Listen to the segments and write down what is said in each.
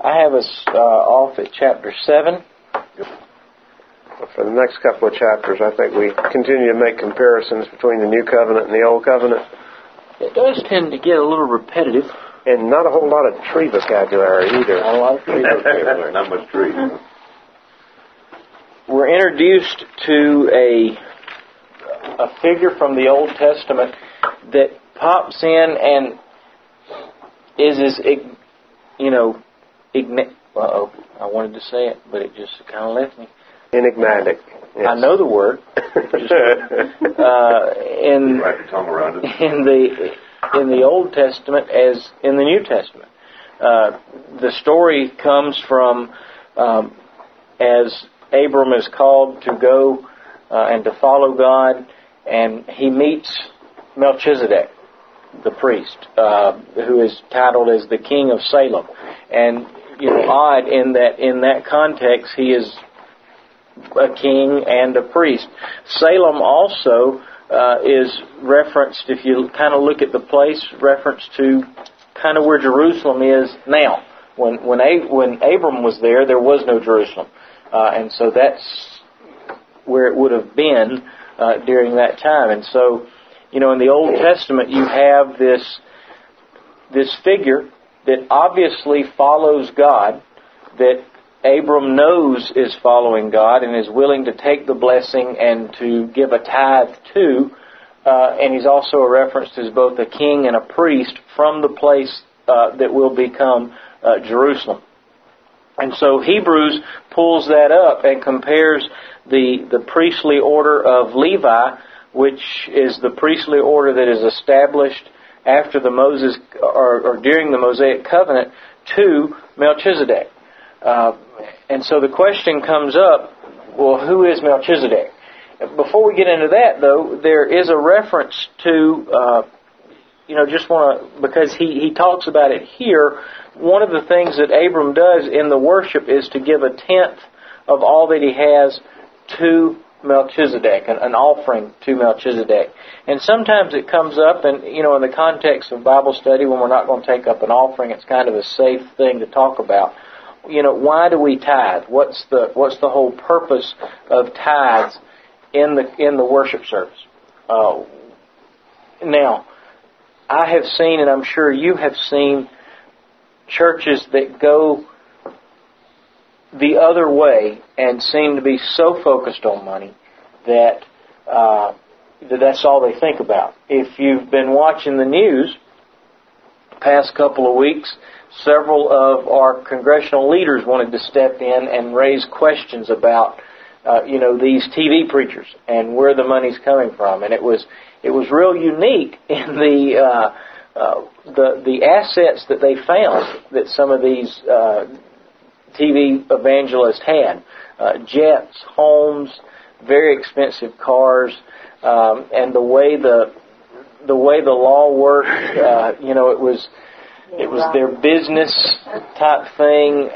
I have us off at chapter 7. For the next couple of chapters, I think we continue to make comparisons between the New Covenant and the Old Covenant. It does tend to get a little repetitive. And not a whole lot of tree vocabulary either. Not a lot of tree vocabulary. Not much tree. We're introduced to a figure from the Old Testament that pops in and is I wanted to say it, but it just kind of left me. Enigmatic. Yes. I know the word. Wrap your tongue around it. In the Old Testament as in the New Testament. The story comes from as Abram is called to go and to follow God, and he meets Melchizedek, the priest, who is titled as the King of Salem. And odd in that context, he is a king and a priest. Salem also is referenced, if you kind of look at the place, reference to kind of where Jerusalem is now. When Abram was there was no Jerusalem. And so that's where it would have been during that time. And so, in the Old Testament, you have this figure that obviously follows God, that Abram knows is following God and is willing to take the blessing and to give a tithe to. And he's also a reference as both a king and a priest from the place that will become Jerusalem. And so Hebrews pulls that up and compares the priestly order of Levi, which is the priestly order that is established after the Moses or during the Mosaic covenant, to Melchizedek. And so the question comes up, well, who is Melchizedek? Before we get into that, though, there is a reference to, because he talks about it here, one of the things that Abram does in the worship is to give a tenth of all that he has to Melchizedek, an offering to Melchizedek. And sometimes it comes up, and in the context of Bible study, when we're not going to take up an offering, it's kind of a safe thing to talk about. Why do we tithe? What's the whole purpose of tithes in the worship service? Now, I have seen, and I'm sure you have seen, churches that go the other way and seem to be so focused on money that that's all they think about. If you've been watching the news past couple of weeks, several of our congressional leaders wanted to step in and raise questions about these TV preachers and where the money's coming from. And it was real unique in the assets that they found that some of these TV evangelists had. Jets, homes, very expensive cars, and the way the law worked, it was their business type thing,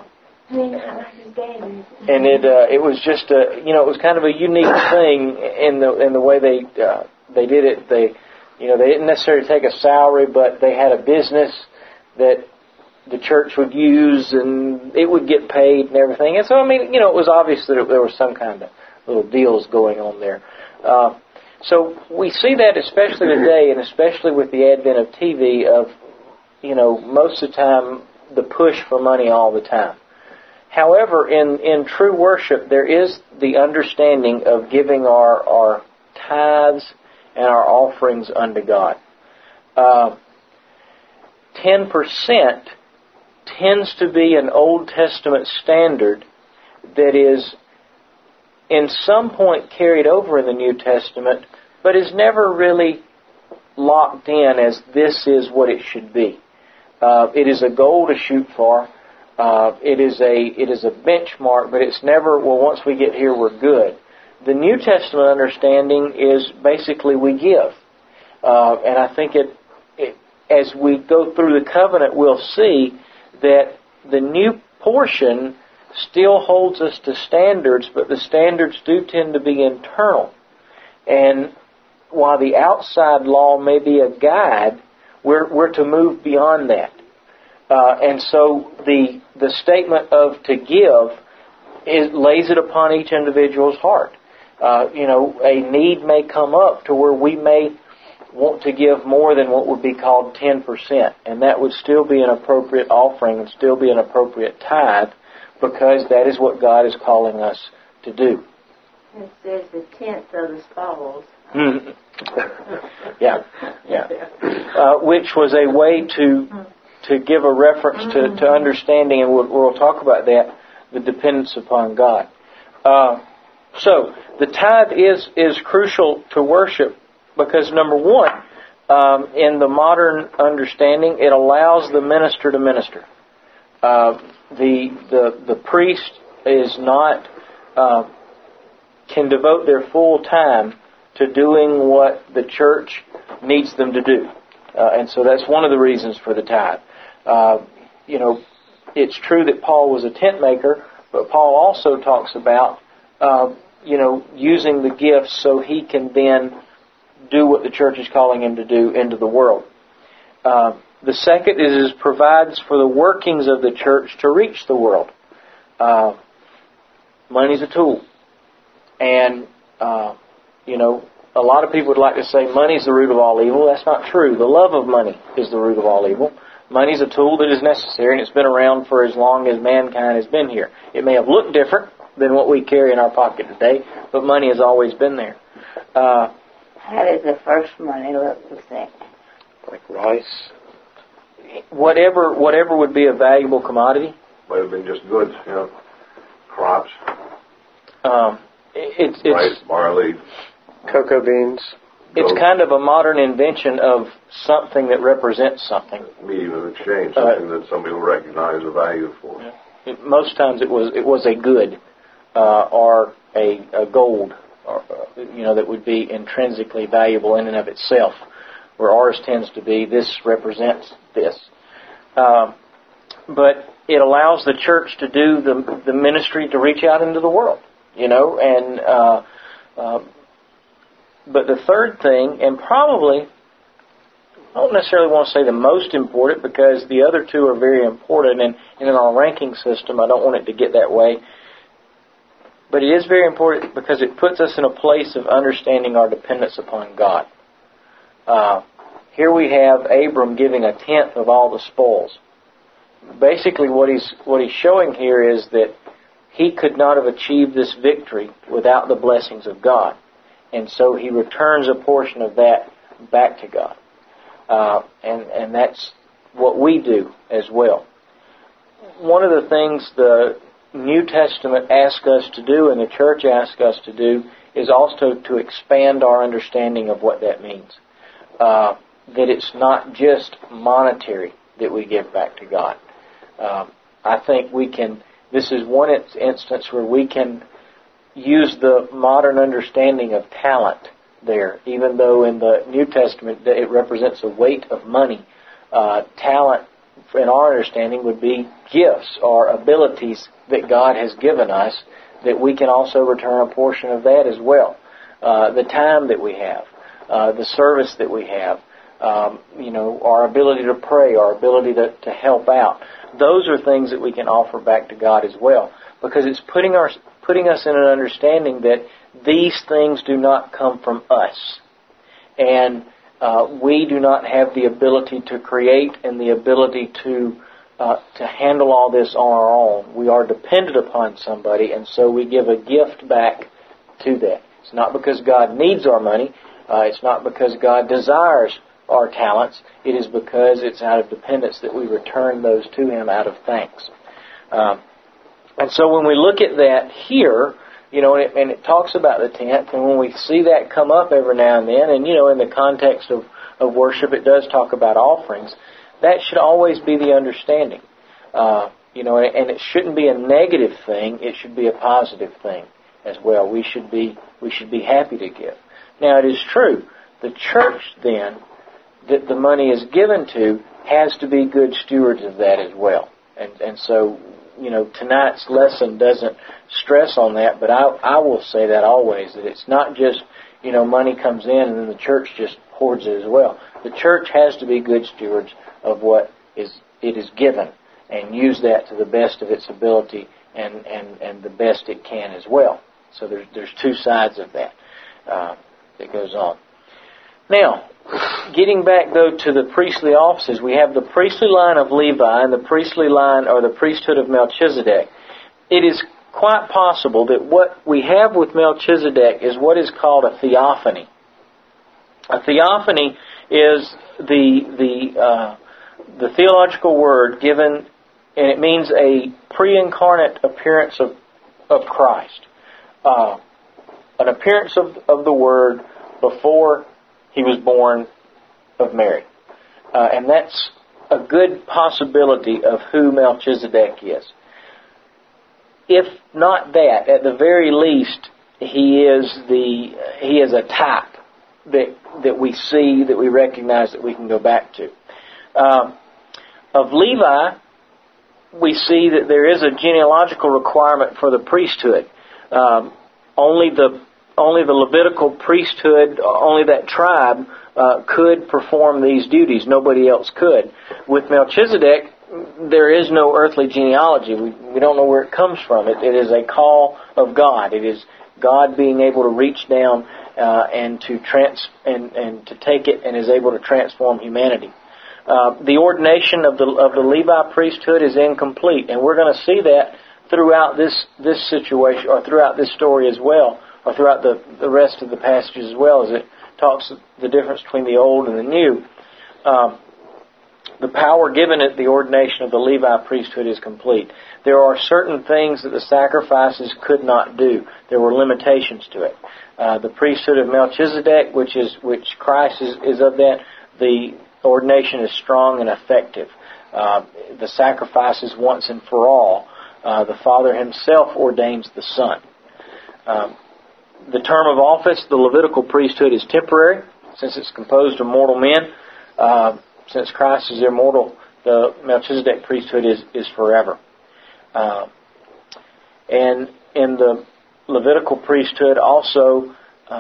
and it was just it was kind of a unique thing in the way they did it. They didn't necessarily take a salary, but they had a business that the church would use, and it would get paid and everything. And so, it was obvious that there was some kind of little deals going on there. So we see that especially today, and especially with the advent of TV, of most of the time the push for money all the time. However, in true worship, there is the understanding of giving our tithes and our offerings unto God. 10% tends to be an Old Testament standard that is in some point carried over in the New Testament, but is never really locked in as this is what it should be. It is a goal to shoot for. It is a benchmark, but it's never, well, once we get here, we're good. The New Testament understanding is basically we give. And I think as we go through the covenant, we'll see that the new portion still holds us to standards, but the standards do tend to be internal. And while the outside law may be a guide, we're to move beyond that. And so the statement of to give lays it upon each individual's heart. A need may come up to where we may want to give more than what would be called 10%, and that would still be an appropriate offering and still be an appropriate tithe, because that is what God is calling us to do. It says the tenth of the spoils. Yeah. Which was a way to give a reference to understanding, and we'll talk about that, the dependence upon God. So the tithe is crucial to worship because, number one, in the modern understanding, it allows the minister to minister. The priest is not can devote their full time to doing what the church needs them to do, and so that's one of the reasons for the tithe. It's true that Paul was a tent maker, but Paul also talks about using the gifts so he can then do what the church is calling him to do into the world. The second is provides for the workings of the church to reach the world. Money's a tool. And, a lot of people would like to say money's the root of all evil. That's not true. The love of money is the root of all evil. Money's a tool that is necessary, and it's been around for as long as mankind has been here. It may have looked different than what we carry in our pocket today, but money has always been there. How did the first money look with that? Like rice? Whatever would be a valuable commodity. Might have been just goods, crops. It's rice, barley, cocoa beans. It's kind of a modern invention of something that represents something. Medium of exchange, something that somebody will recognize a value for. Most times it was a good or a gold, or, that would be intrinsically valuable in and of itself. Where ours tends to be, this represents this. But it allows the church to do the ministry to reach out into the world, but the third thing, and probably, I don't necessarily want to say the most important, because the other two are very important, and in our ranking system, I don't want it to get that way. But it is very important because it puts us in a place of understanding our dependence upon God. Here we have Abram giving a tenth of all the spoils. Basically, what he's showing here is that he could not have achieved this victory without the blessings of God. And so he returns a portion of that back to God. And that's what we do as well. One of the things the New Testament asks us to do and the church asks us to do is also to expand our understanding of what that means. That it's not just monetary that we give back to God. I think this is one instance where we can use the modern understanding of talent there, even though in the New Testament it represents a weight of money. Talent, in our understanding, would be gifts or abilities that God has given us that we can also return a portion of that as well. The time that we have, the service that we have, our ability to pray, our ability to help out. Those are things that we can offer back to God as well, because it's putting us in an understanding that these things do not come from us. And we do not have the ability to create and the ability to handle all this on our own. We are dependent upon somebody, and so we give a gift back to that. It's not because God needs our money. It's not because God desires our talents. It is because it's out of dependence that we return those to Him out of thanks. And so when we look at that here, and it talks about the tenth, and when we see that come up every now and then, and in the context of worship, it does talk about offerings. That should always be the understanding. And it shouldn't be a negative thing. It should be a positive thing as well. We should be happy to give. Now, it is true, the church then that the money is given to has to be good stewards of that as well. And so, tonight's lesson doesn't stress on that, but I will say that always, that it's not just, money comes in and then the church just hoards it as well. The church has to be good stewards of what is it is given, and use that to the best of its ability and the best it can as well. So there's two sides of that that goes on. Now, getting back though to the priestly offices, we have the priestly line of Levi and the priestly line or the priesthood of Melchizedek. It is quite possible that what we have with Melchizedek is what is called a theophany. A theophany is the theological word given, and it means a pre-incarnate appearance of Christ. An appearance of the Word before He was born of Mary. And that's a good possibility of who Melchizedek is. If not that, at the very least, he is a type that we see, that we recognize, that we can go back to. Of Levi, we see that there is a genealogical requirement for the priesthood. Only the Levitical priesthood, only that tribe could perform these duties. Nobody else could. With Melchizedek, there is no earthly genealogy. We don't know where it comes from. It is a call of God. It is God being able to reach down and to take it and is able to transform humanity. The ordination of the Levi priesthood is incomplete, and we're going to see that throughout this situation, or throughout this story as well, or throughout the rest of the passages as well, as it talks the difference between the old and the new. The power given at the ordination of the Levi priesthood is complete. There are certain things that the sacrifices could not do. There were limitations to it. The priesthood of Melchizedek, which Christ is of that, the ordination is strong and effective. The sacrifice is once and for all. The Father Himself ordains the Son. The term of office, the Levitical priesthood, is temporary, since it's composed of mortal men. Since Christ is immortal, the Melchizedek priesthood is forever. And in the Levitical priesthood also,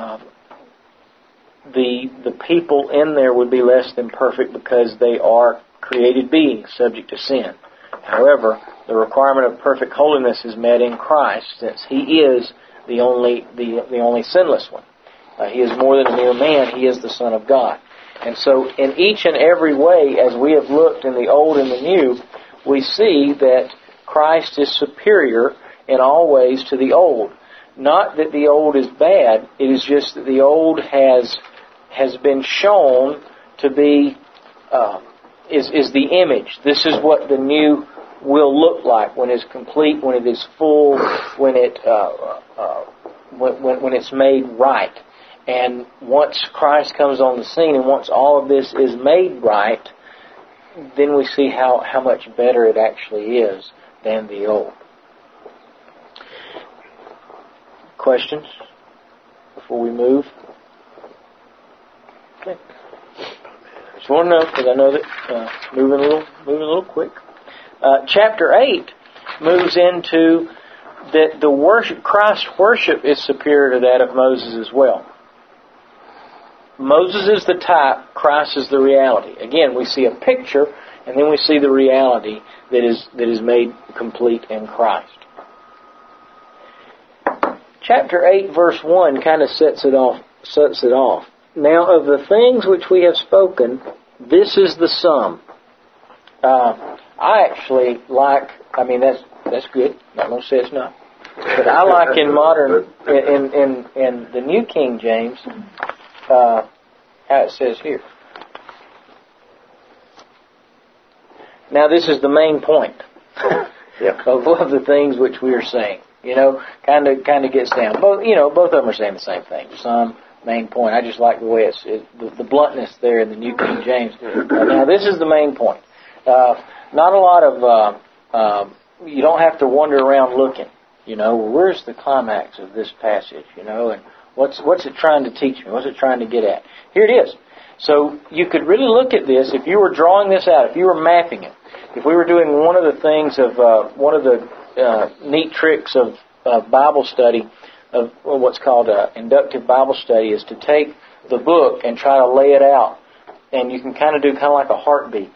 the people in there would be less than perfect because they are created beings subject to sin. However, the requirement of perfect holiness is met in Christ, since He is the only sinless one. He is more than a mere man. He is the Son of God. And so in each and every way, as we have looked in the Old and the New, we see that Christ is superior in all ways to the Old. Not that the Old is bad, it is just that the Old has been shown to be, is the image. This is what the New will look like when it's complete, when it is full, when it's made right. And once Christ comes on the scene, and once all of this is made right, then we see how much better it actually is than the old. Questions before we move? Okay. Just want to know, because I know that moving a little quick. Chapter 8 moves into that the worship, Christ's worship, is superior to that of Moses as well. Moses is the type, Christ is the reality. Again, we see a picture, and then we see the reality that is made complete in Christ. Chapter 8, verse 1 kind of sets it off. Now, of the things which we have spoken, this is the sum. I actually like, that's good. Not going to say it's not. But I like in modern, in the New King James, how it says here. Now this is the main point of the things which we are saying. Kind of gets down. Both of them are saying the same thing. Some main point. I just like the way the bluntness there in the New King James. Now this is the main point. Not a lot of. You don't have to wander around looking. Where's the climax of this passage? And what's it trying to teach me? What's it trying to get at? Here it is. So you could really look at this if you were drawing this out, if you were mapping it. If we were doing one of the things of one of the neat tricks of Bible study, of what's called inductive Bible study, is to take the book and try to lay it out, and you can kind of do like a heartbeat.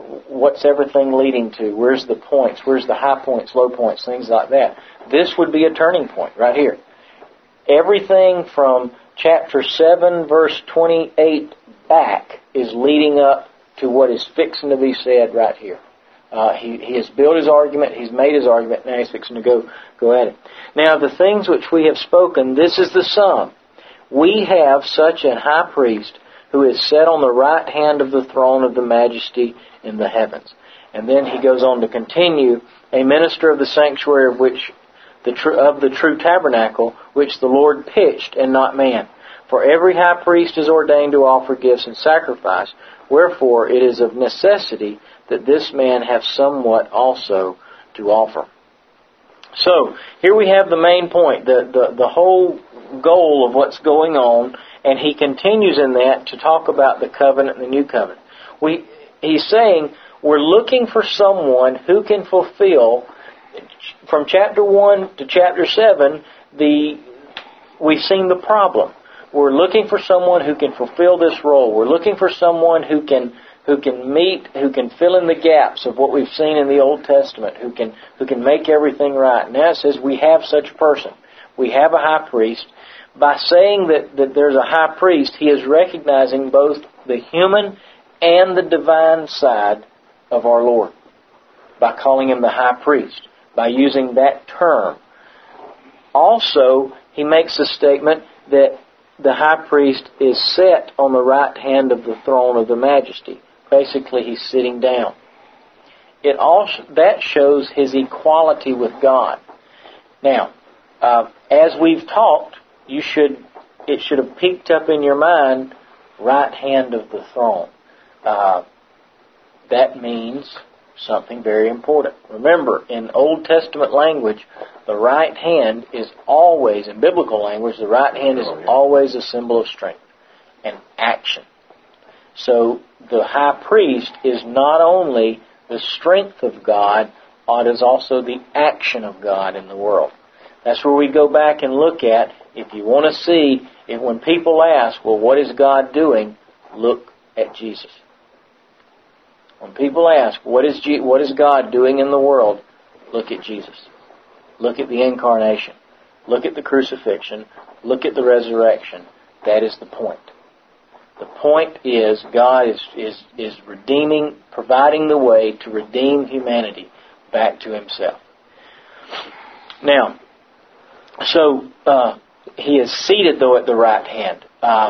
what's everything leading to? Where's the points? Where's the high points, low points, things like that? This would be a turning point right here. Everything from chapter 7, verse 28 back is leading up to what is fixing to be said right here. He has built his argument, he's made his argument, now he's fixing to go at it. Now, the things which we have spoken, this is the sum. We have such an high priest who is set on the right hand of the throne of the majesty in the heavens. And then he goes on to continue, a minister of the sanctuary of the true tabernacle, which the Lord pitched and not man. For every high priest is ordained to offer gifts and sacrifice. Wherefore it is of necessity that this man have somewhat also to offer. So, here we have the main point, the whole goal of what's going on, and he continues in that to talk about the covenant and the new covenant. He's saying we're looking for someone who can fulfill, from chapter 1 to chapter 7, we've seen the problem. We're looking for someone who can fulfill this role. We're looking for someone who can fill in the gaps of what we've seen in the Old Testament, who can make everything right. Now it says we have such a person. We have a high priest. By saying that there's a high priest, he is recognizing both the human and the divine side of our Lord by calling him the high priest, by using that term. Also, he makes a statement that the high priest is set on the right hand of the throne of the majesty. Basically, he's sitting down. That shows his equality with God. Now, as we've talked, it should have peeked up in your mind, right hand of the throne. That means something very important. Remember, in Old Testament language, the right hand is always, in biblical language, the right hand is always a symbol of strength and action. So the high priest is not only the strength of God, it is also the action of God in the world. That's where we go back and look at, if you want to see, when people ask, well, what is God doing? Look at Jesus. When people ask, what is God doing in the world? Look at Jesus. Look at the incarnation. Look at the crucifixion. Look at the resurrection. That is the point. The point is God is redeeming, providing the way to redeem humanity back to himself. Now, so he is seated, though, at the right hand.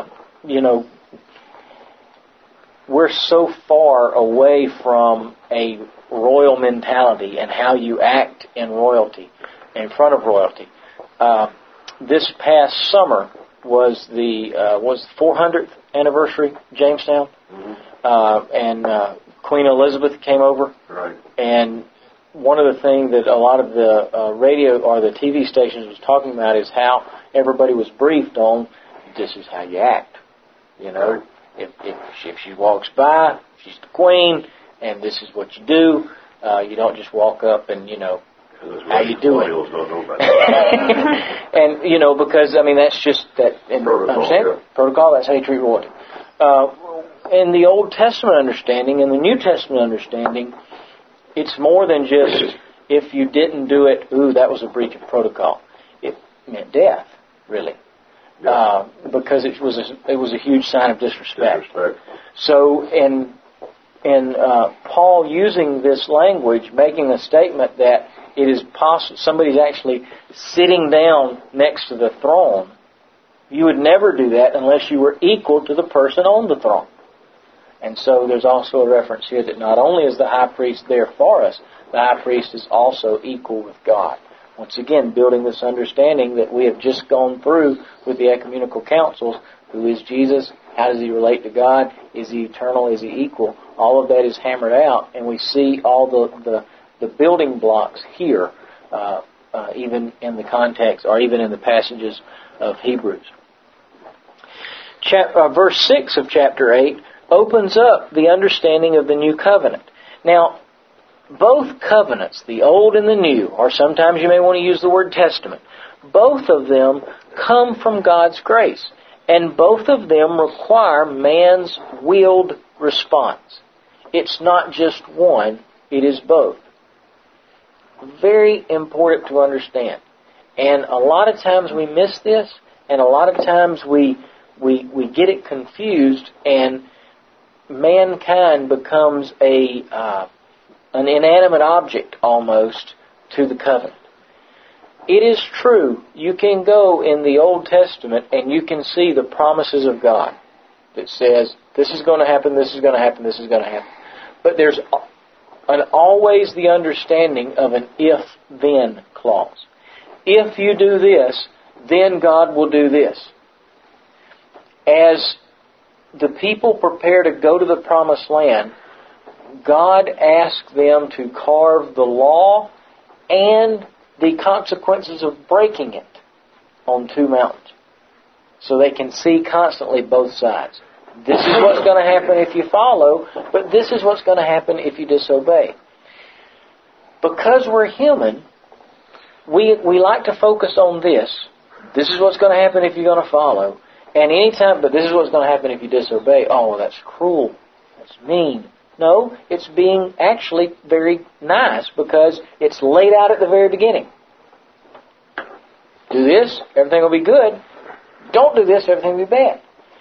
We're so far away from a royal mentality and how you act in royalty, in front of royalty. This past summer was the 400th anniversary of Jamestown, and Queen Elizabeth came over. Right. And one of the things that a lot of the radio or the TV stations was talking about is how everybody was briefed on, this is how you act. If she walks by, she's the queen, and this is what you do. You don't just walk up and, how you doing? And, because, that's just that. Protocol, that's how you treat royalty. In the Old Testament understanding, in the New Testament understanding, it's more than just, if you didn't do it, that was a breach of protocol. It meant death, really. Because it was a huge sign of disrespect. So in Paul using this language, making a statement that it is possible somebody's actually sitting down next to the throne, you would never do that unless you were equal to the person on the throne. And so there's also a reference here that not only is the high priest there for us, the high priest is also equal with God. Once again, building this understanding that we have just gone through with the ecumenical councils. Who is Jesus? How does he relate to God? Is he eternal? Is he equal? All of that is hammered out, and we see all the building blocks here, even in the context, or even in the passages of Hebrews. Verse 6 of chapter 8 opens up the understanding of the new covenant. Now, both covenants, the old and the new, or sometimes you may want to use the word testament, both of them come from God's grace. And both of them require man's willed response. It's not just one, it is both. Very important to understand. And a lot of times we miss this, and a lot of times we get it confused, and mankind becomes an inanimate object almost to the covenant. It is true, you can go in the Old Testament and you can see the promises of God that says, this is going to happen, this is going to happen, this is going to happen. But there's always the understanding of an if-then clause. If you do this, then God will do this. As the people prepare to go to the Promised Land, God asked them to carve the law and the consequences of breaking it on two mountains, so they can see constantly both sides. This is what's going to happen if you follow, but this is what's going to happen if you disobey. Because we're human, we like to focus on this. This is what's going to happen if you're going to follow. And anytime, but this is what's going to happen if you disobey. Oh, that's cruel. That's mean. No, it's being actually very nice because it's laid out at the very beginning. Do this, everything will be good. Don't do this, everything will be bad.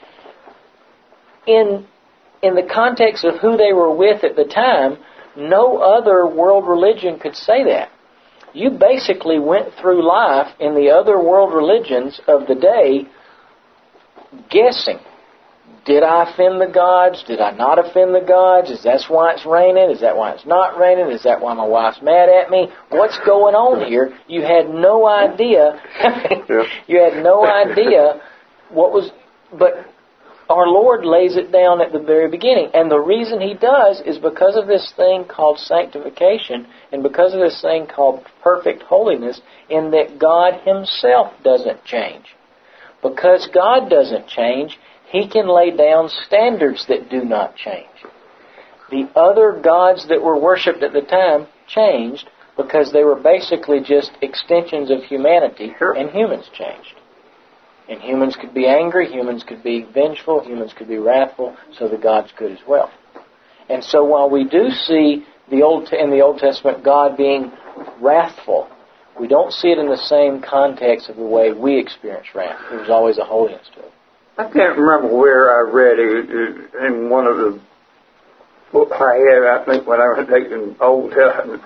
In the context of who they were with at the time, no other world religion could say that. You basically went through life in the other world religions of the day guessing. Did I offend the gods? Did I not offend the gods? Is that why it's raining? Is that why it's not raining? Is that why my wife's mad at me? What's going on here? You had no idea. You had no idea what was... But our Lord lays it down at the very beginning. And the reason He does is because of this thing called sanctification and because of this thing called perfect holiness, in that God Himself doesn't change. Because God doesn't change, He can lay down standards that do not change. The other gods that were worshipped at the time changed because they were basically just extensions of humanity, and humans changed. And humans could be angry, humans could be vengeful, humans could be wrathful, so the gods could as well. And so while we do see in the Old Testament God being wrathful, we don't see it in the same context of the way we experience wrath. There's always a holiness to it. I can't remember where I read it in one of the books I had, I think when I was taking Old Testament.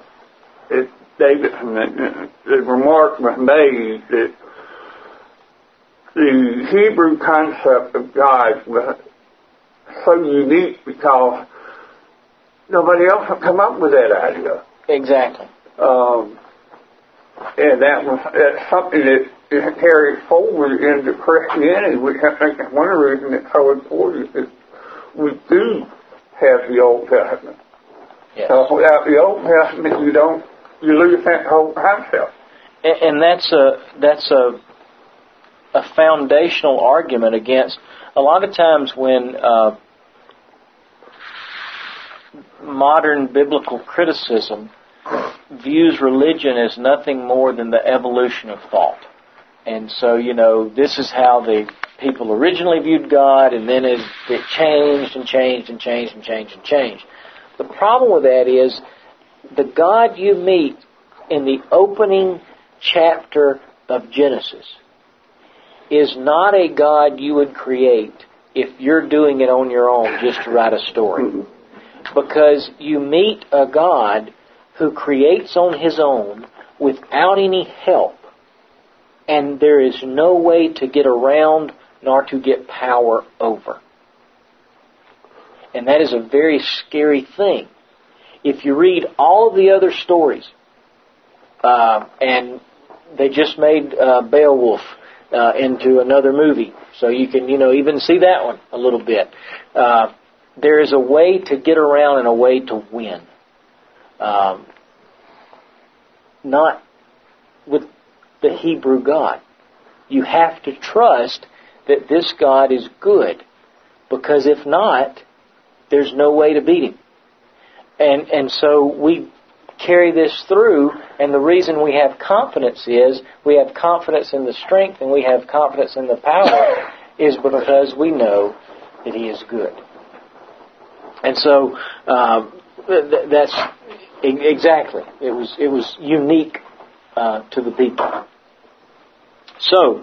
The remark was made that the Hebrew concept of God was so unique because nobody else had come up with that idea. Exactly. And that's something that carries forward into Christianity, which I think is one of the reasons it's so important is we do have the Old Testament. Yes. Without the Old Testament, you lose that whole concept. And that's a foundational argument against a lot of times when modern biblical criticism views religion as nothing more than the evolution of thought. And so, this is how the people originally viewed God, and then it changed and changed and changed and changed and changed. The problem with that is the God you meet in the opening chapter of Genesis is not a God you would create if you're doing it on your own just to write a story. Because you meet a God who creates on His own without any help, and there is no way to get around nor to get power over. And that is a very scary thing. If you read all of the other stories, and they just made Beowulf into another movie, so you can, even see that one a little bit. There is a way to get around and a way to win. Not with the Hebrew God. You have to trust that this God is good, because if not, there's no way to beat Him. And so we carry this through, and the reason we have confidence is we have confidence in the strength and we have confidence in the power is because we know that He is good. And so that's exactly. It was unique to the people. So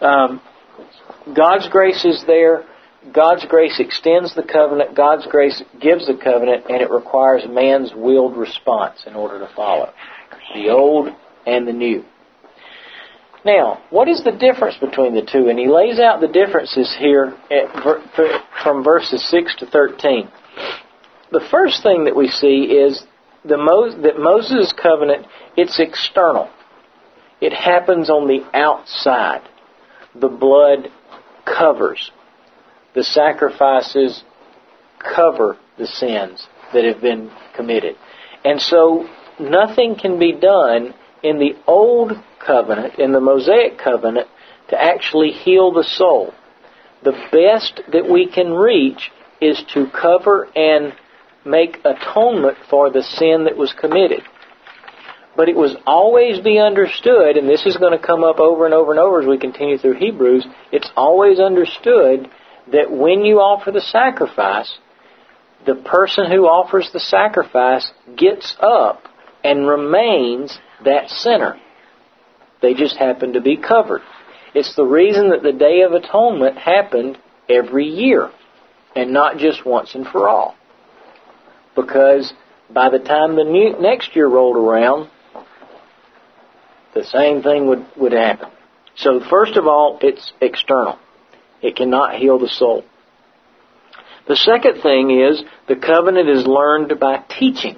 God's grace is there. God's grace extends the covenant. God's grace gives the covenant, and it requires man's willed response in order to follow the old and the new. Now, what is the difference between the two? And he lays out the differences here from verses 6 to 13. The first thing that we see is that Moses' covenant, it's external. It happens on the outside. The blood covers. The sacrifices cover the sins that have been committed. And so nothing can be done in the old covenant, in the Mosaic covenant, to actually heal the soul. The best that we can reach is to cover and make atonement for the sin that was committed. But it was always be understood, and this is going to come up over and over and over as we continue through Hebrews, it's always understood that when you offer the sacrifice, the person who offers the sacrifice gets up and remains that sinner. They just happen to be covered. It's the reason that the Day of Atonement happened every year and not just once and for all. Because by the time the next year rolled around, the same thing would happen. So first of all, it's external. It cannot heal the soul. The second thing is the covenant is learned by teaching.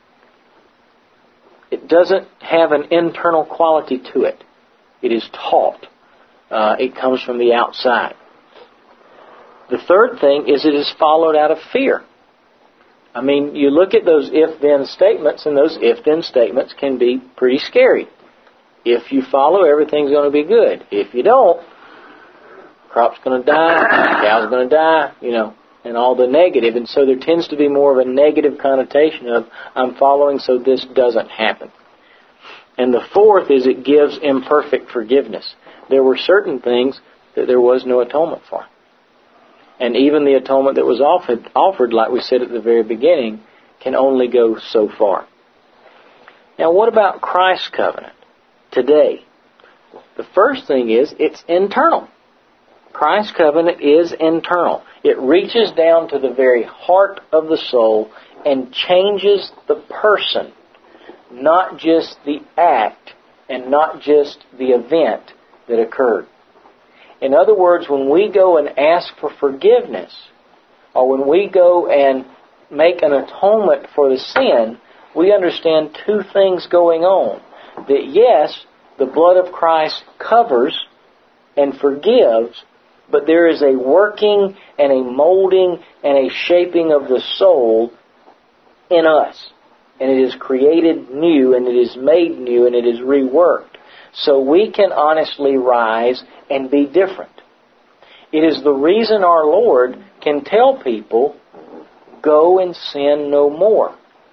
It doesn't have an internal quality to it. It is taught. It comes from the outside. The third thing is it is followed out of fear. I mean, you look at those if-then statements, and those if-then statements can be pretty scary. If you follow, everything's going to be good. If you don't, crop's going to die, cow's going to die, and all the negative. And so there tends to be more of a negative connotation of, I'm following so this doesn't happen. And the fourth is it gives imperfect forgiveness. There were certain things that there was no atonement for. And even the atonement that was offered, like we said at the very beginning, can only go so far. Now, what about Christ's covenant today? The first thing is it's internal. Christ's covenant is internal. It reaches down to the very heart of the soul and changes the person, not just the act and not just the event that occurred. In other words, when we go and ask for forgiveness, or when we go and make an atonement for the sin, we understand two things going on. That yes, the blood of Christ covers and forgives, but there is a working and a molding and a shaping of the soul in us. And it is created new, and it is made new, and it is reworked. So we can honestly rise and be different. It is the reason our Lord can tell people, go and sin no more.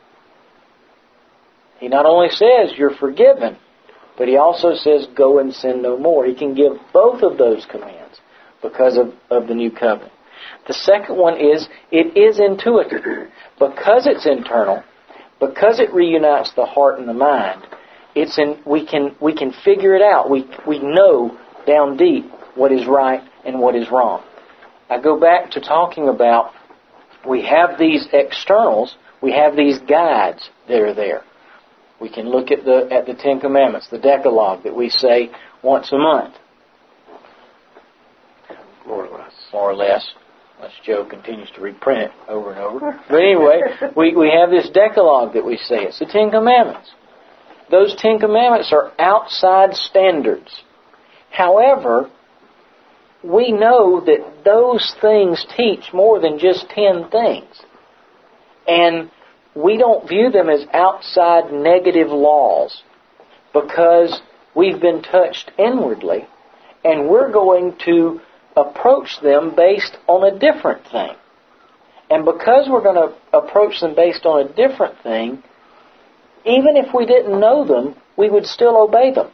He not only says you're forgiven, but He also says go and sin no more. He can give both of those commands because of the new covenant. The second one is, it is intuitive. Because it's internal, because it reunites the heart and the mind, we can figure it out. We know down deep what is right and what is wrong. I go back to talking about, we have these externals, we have these guides that are there. We can look at the Ten Commandments, the Decalogue that we say once a month. More or less. Unless Joe continues to reprint it over and over. But anyway, we have this Decalogue that we say. It's the Ten Commandments. Those Ten Commandments are outside standards. However, we know that those things teach more than just 10 things. And we don't view them as outside negative laws because we've been touched inwardly, and we're going to approach them based on a different thing. And because we're going to approach them based on a different thing, even if we didn't know them, we would still obey them.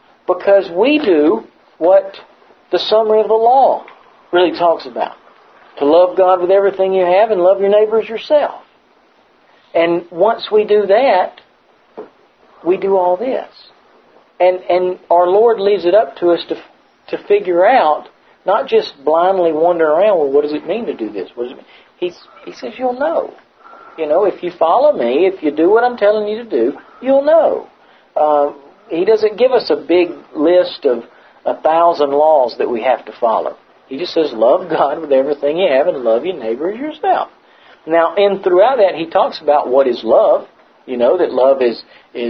Because we do what the summary of the law really talks about. To love God with everything you have and love your neighbor as yourself. And once we do that, we do all this. And our Lord leaves it up to us to figure out, not just blindly wandering around, well, what does it mean to do this? What does it mean? He says, you'll know. You know, if you follow me, if you do what I'm telling you to do, you'll know. He doesn't give us a big list of 1,000 laws that we have to follow. He just says, love God with everything you have and love your neighbor as yourself. Now, throughout that, he talks about what is love. You know, that love is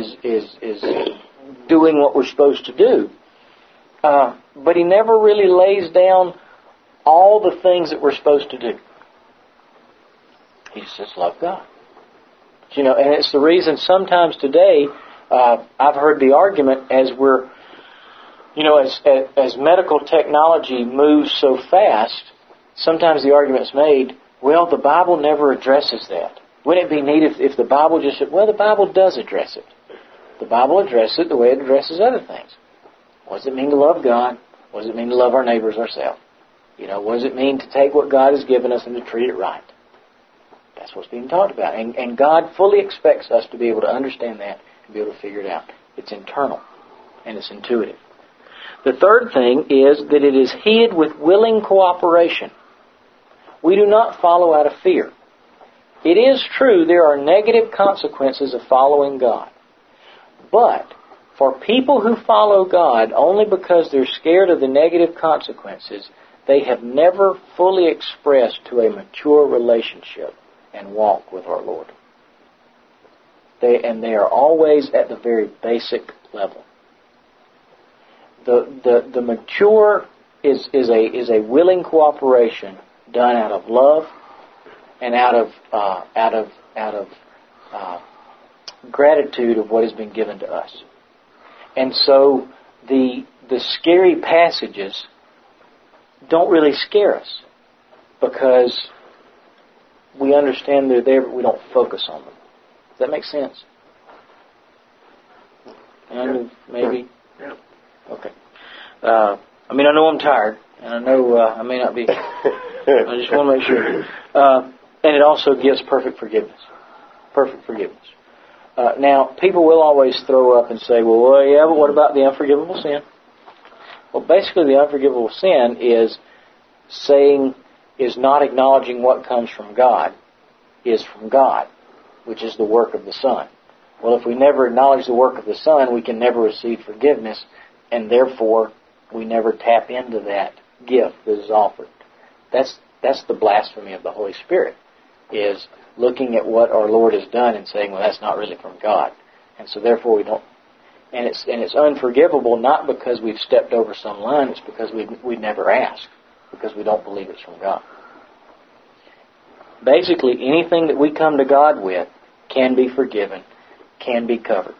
doing what we're supposed to do. But he never really lays down all the things that we're supposed to do. He just says, love God. You know, and it's the reason sometimes today, I've heard the argument as we're, you know, as medical technology moves so fast, sometimes the argument's made, well, the Bible never addresses that. Wouldn't it be neat if the Bible just said, well, the Bible does address it. The Bible addresses it the way it addresses other things. What does it mean to love God? What does it mean to love our neighbors ourselves? You know, what does it mean to take what God has given us and to treat it right? That's what's being talked about. And God fully expects us to be able to understand that and be able to figure it out. It's internal and it's intuitive. The third thing is that it is hid with willing cooperation. We do not follow out of fear. It is true there are negative consequences of following God. But for people who follow God only because they're scared of the negative consequences, they have never fully expressed to a mature relationship and walk with our Lord. They are always at the very basic level. The mature is a willing cooperation done out of love and out of gratitude of what has been given to us. And so the scary passages don't really scare us because we understand they're there, but we don't focus on them. Does that make sense? And maybe? Yeah. Okay. I know I'm tired, and I know I may not be. I just want to make sure. And it also gives perfect forgiveness. Perfect forgiveness. Now, people will always throw up and say, well, yeah, but what about the unforgivable sin? Well, basically the unforgivable sin is not acknowledging what comes from God is from God, which is the work of the Son. Well, if we never acknowledge the work of the Son, we can never receive forgiveness, and therefore we never tap into that gift that is offered. That's the blasphemy of the Holy Spirit, is looking at what our Lord has done and saying, well, that's not really from God. And so therefore we don't. And it's unforgivable not because we've stepped over some line, it's because we've never asked, because we don't believe it's from God. Basically, anything that we come to God with can be forgiven, can be covered.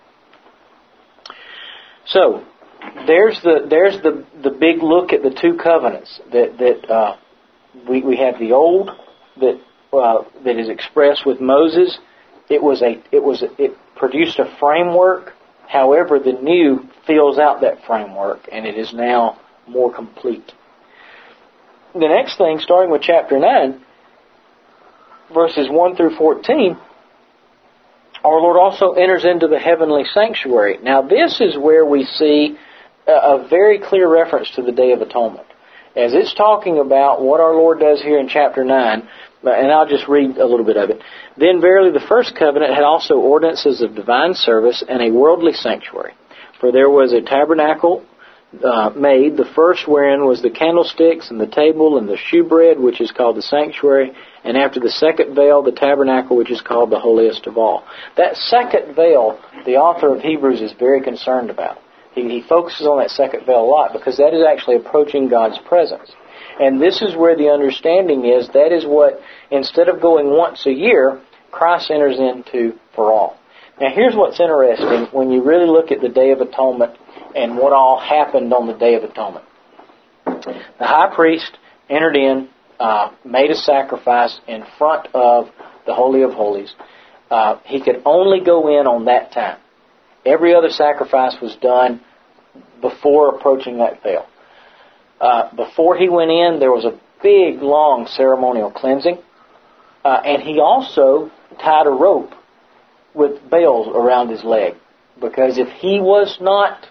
So, there's the big look at the two covenants that we have the old that is expressed with Moses. It produced a framework. However, the new fills out that framework, and it is now more complete. The next thing, starting with chapter 9, verses 1 through 14, our Lord also enters into the heavenly sanctuary. Now, this is where we see a very clear reference to the Day of Atonement. As it's talking about what our Lord does here in chapter 9, and I'll just read a little bit of it. Then verily the first covenant had also ordinances of divine service and a worldly sanctuary. For there was a tabernacle made, the first wherein was the candlesticks and the table and the shewbread, which is called the sanctuary, and after the second veil, the tabernacle, which is called the holiest of all. That second veil, the author of Hebrews is very concerned about. He focuses on that second veil a lot because that is actually approaching God's presence. And this is where the understanding is, that is what, instead of going once a year, Christ enters into for all. Now here's what's interesting when you really look at the Day of Atonement and what all happened on the Day of Atonement. The high priest entered in, made a sacrifice in front of the Holy of Holies. He could only go in on that time. Every other sacrifice was done before approaching that veil. Before he went in, there was big, long ceremonial cleansing. And he also tied a rope with bells around his leg. Because if he was not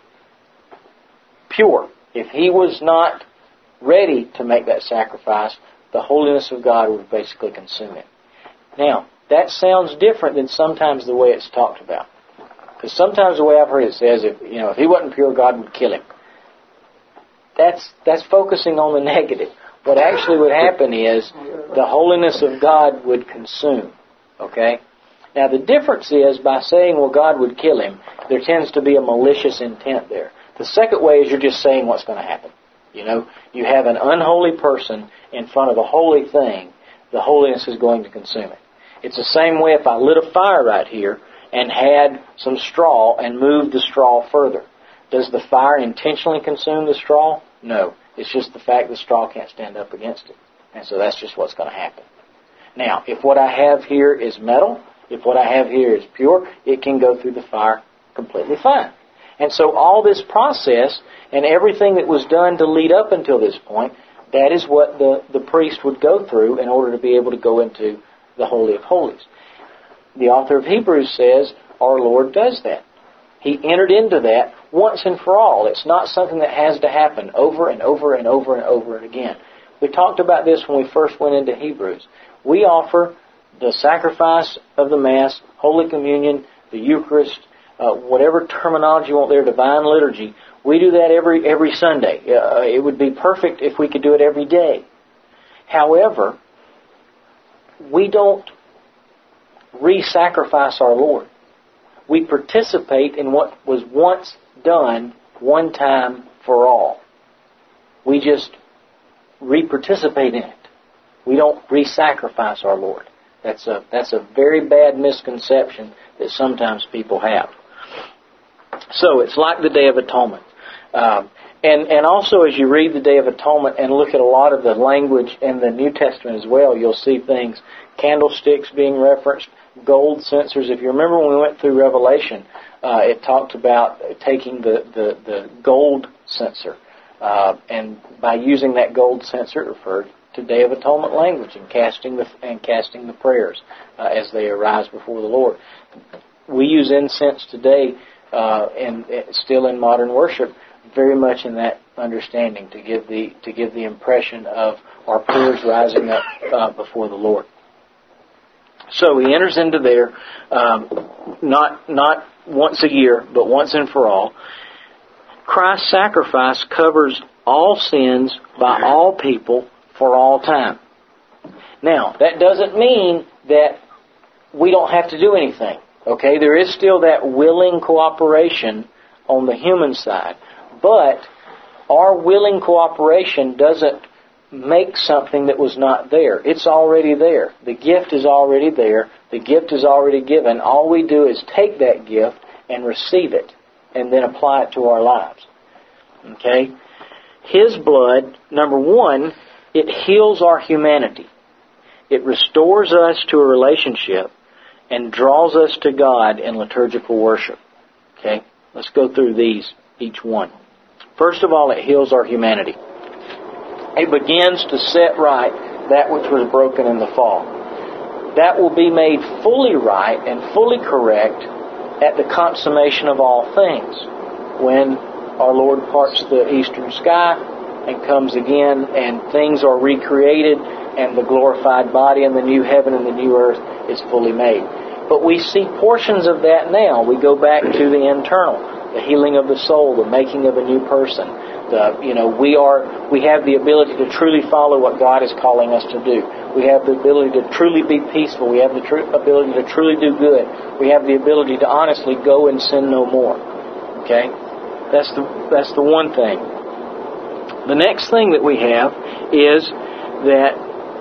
pure, if he was not ready to make that sacrifice, the holiness of God would basically consume him. Now, that sounds different than sometimes the way it's talked about. Because sometimes the way I've heard it says, if he wasn't pure, God would kill him. That's focusing on the negative. What actually would happen is the holiness of God would consume. Okay? Now the difference is, by saying, well, God would kill him, there tends to be a malicious intent there. The second way is you're just saying what's going to happen. You have an unholy person in front of a holy thing, the holiness is going to consume it. It's the same way if I lit a fire right here and had some straw and moved the straw further. Does the fire intentionally consume the straw? No. It's just the fact the straw can't stand up against it. And so that's just what's going to happen. Now, if what I have here is metal, if what I have here is pure, it can go through the fire completely fine. And so all this process and everything that was done to lead up until this point, that is what the priest would go through in order to be able to go into the Holy of Holies. The author of Hebrews says our Lord does that. He entered into that once and for all. It's not something that has to happen over and over and over and over and again. We talked about this when we first went into Hebrews. We offer the sacrifice of the Mass, Holy Communion, the Eucharist, whatever terminology you want there, divine liturgy. We do that every Sunday. It would be perfect if we could do it every day. However, we don't re-sacrifice our Lord. We participate in what was once done one time for all. We just re-participate in it. We don't re-sacrifice our Lord. That's a very bad misconception that sometimes people have. So it's like the Day of Atonement. And also as you read the Day of Atonement and look at a lot of the language in the New Testament as well, you'll see things, candlesticks being referenced, gold censers. If you remember when we went through Revelation, it talked about taking the gold censer. And by using that gold censer, it referred to Day of Atonement language and casting the prayers as they arise before the Lord. We use incense today, and still in modern worship, very much in that understanding to give the impression of our prayers rising up before the Lord. So he enters into there, not once a year, but once and for all. Christ's sacrifice covers all sins by all people for all time. Now, that doesn't mean that we don't have to do anything. Okay, there is still that willing cooperation on the human side. But our willing cooperation doesn't make something that was not there. It's already there. The gift is already there. The gift is already given. All we do is take that gift and receive it and then apply it to our lives. Okay? His blood, number one, it heals our humanity. It restores us to a relationship and draws us to God in liturgical worship. Okay? Let's go through these, each one. First of all, it heals our humanity. It begins to set right that which was broken in the fall. That will be made fully right and fully correct at the consummation of all things, when our Lord parts the eastern sky and comes again and things are recreated and the glorified body and the new heaven and the new earth is fully made. But we see portions of that now. We go back to the internal, the healing of the soul, the making of a new person. We have the ability to truly follow what God is calling us to do. We have the ability to truly be peaceful. We have the ability to truly do good. We have the ability to honestly go and sin no more. Okay? That's the one thing. The next thing that we have is that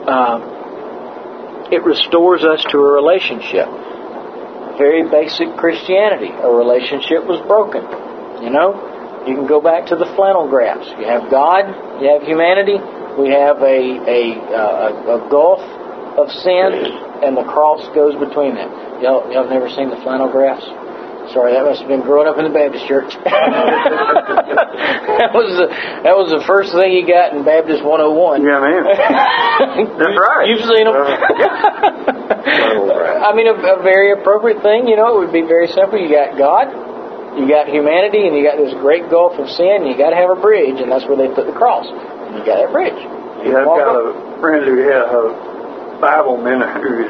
it restores us to a relationship. Very basic Christianity. A relationship was broken. You can go back to the flannel graphs. You have God, you have humanity, we have a gulf of sin, and the cross goes between them. Y'all have never seen the flannel graphs? Sorry, that must have been growing up in the Baptist church. that was the first thing you got in Baptist 101. Yeah, man. That's right. You've seen them. I mean, a very appropriate thing, it would be very simple. You got God, you got humanity, and you got this great gulf of sin, and you got to have a bridge, and that's where they put the cross. And you got that bridge. Yeah, I've got a friend who had a Bible ministry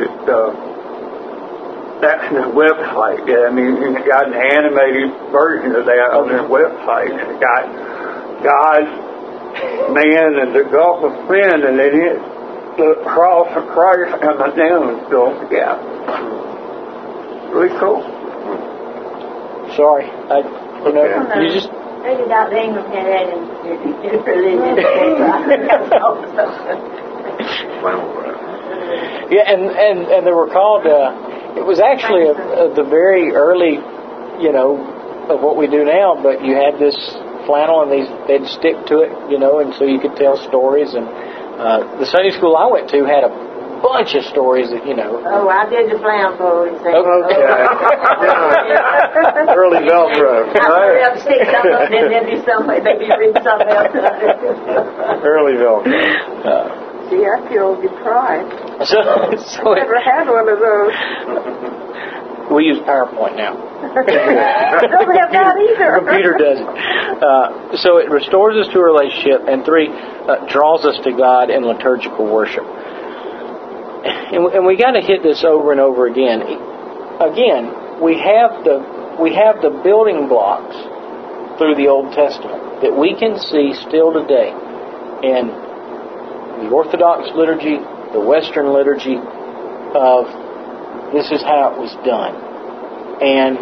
that's his website. I mean, he's got an animated version of that on his website. It's got God, man, and the Gulf of Sin, and then the cross of Christ coming down and still together. Really cool. Sorry, you just. Maybe Dr. Ingram had that in religion. Yeah, and they were called. It was actually the very early, of what we do now. But you had this flannel, and they'd stick to it, and so you could tell stories. And the Sunday school I went to had a bunch of stories that Oh, I did the flannel. Okay. Early Velcro. I would stick something up, and then there'd be somebody, maybe read something else. Early Velcro. See, I feel deprived. So Never had one of those. We use PowerPoint now. Don't have that either. Computer does it. So it restores us to a relationship, and 3, draws us to God in liturgical worship. And we got to hit this over and over again. Again, we have the building blocks through the Old Testament that we can see still today in the Orthodox liturgy, the Western liturgy of this is how it was done. And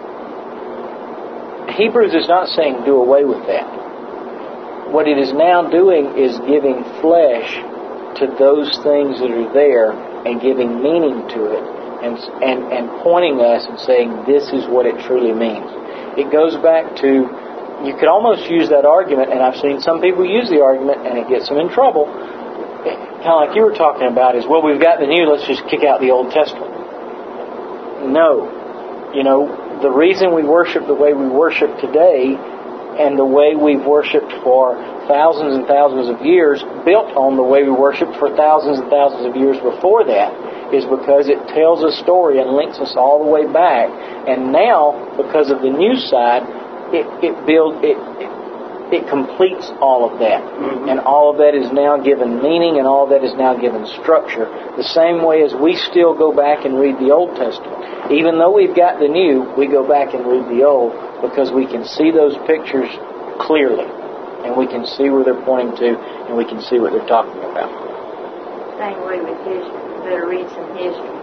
Hebrews is not saying do away with that. What it is now doing is giving flesh to those things that are there and giving meaning to it and pointing us and saying this is what it truly means. It goes back to, you could almost use that argument, and I've seen some people use the argument and it gets them in trouble, kind of like you were talking about, is, well, we've got the new, let's just kick out the Old Testament. No. The reason we worship the way we worship today and the way we've worshipped for thousands and thousands of years, built on the way we worshipped for thousands and thousands of years before that, is because it tells a story and links us all the way back. And now, because of the new side, it completes all of that. Mm-hmm. And all of that is now given meaning, and all of that is now given structure. The same way as we still go back and read the Old Testament. Even though we've got the new, we go back and read the Old because we can see those pictures clearly. And we can see where they're pointing to, and we can see what they're talking about. Same way with history. You better read some history.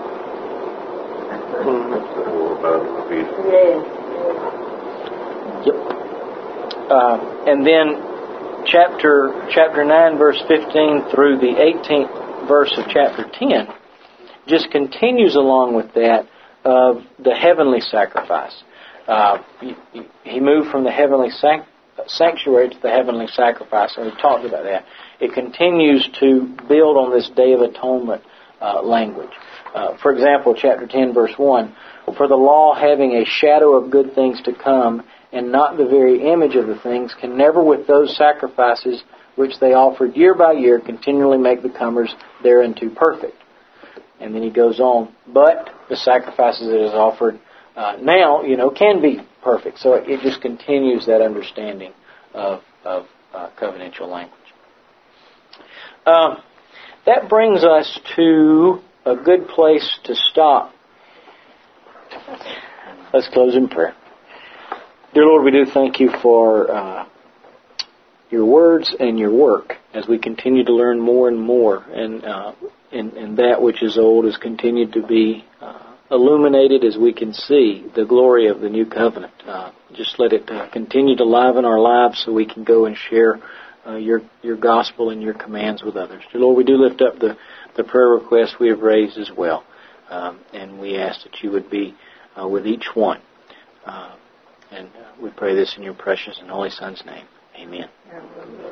Yes. Yep. And then chapter 9, verse 15 through the 18th verse of chapter 10 just continues along with that of the heavenly sacrifice. He moved from the heavenly sanctuary to the heavenly sacrifice, and we talked about that. It continues to build on this Day of Atonement language. For example, chapter 10, verse 1, for the law having a shadow of good things to come, and not the very image of the things, can never with those sacrifices which they offered year by year continually make the comers thereunto perfect. And then he goes on, but the sacrifices that is offered now, can be perfect. So it just continues that understanding of covenantal language. That brings us to a good place to stop. Let's close in prayer. Dear Lord, we do thank you for your words and your work as we continue to learn more and more, and that which is old has continued to be illuminated as we can see the glory of the new covenant. Just let it continue to liven our lives so we can go and share your gospel and your commands with others. Dear Lord, we do lift up the prayer requests we have raised as well, and we ask that you would be with each one. And we pray this in your precious and holy Son's name. Amen.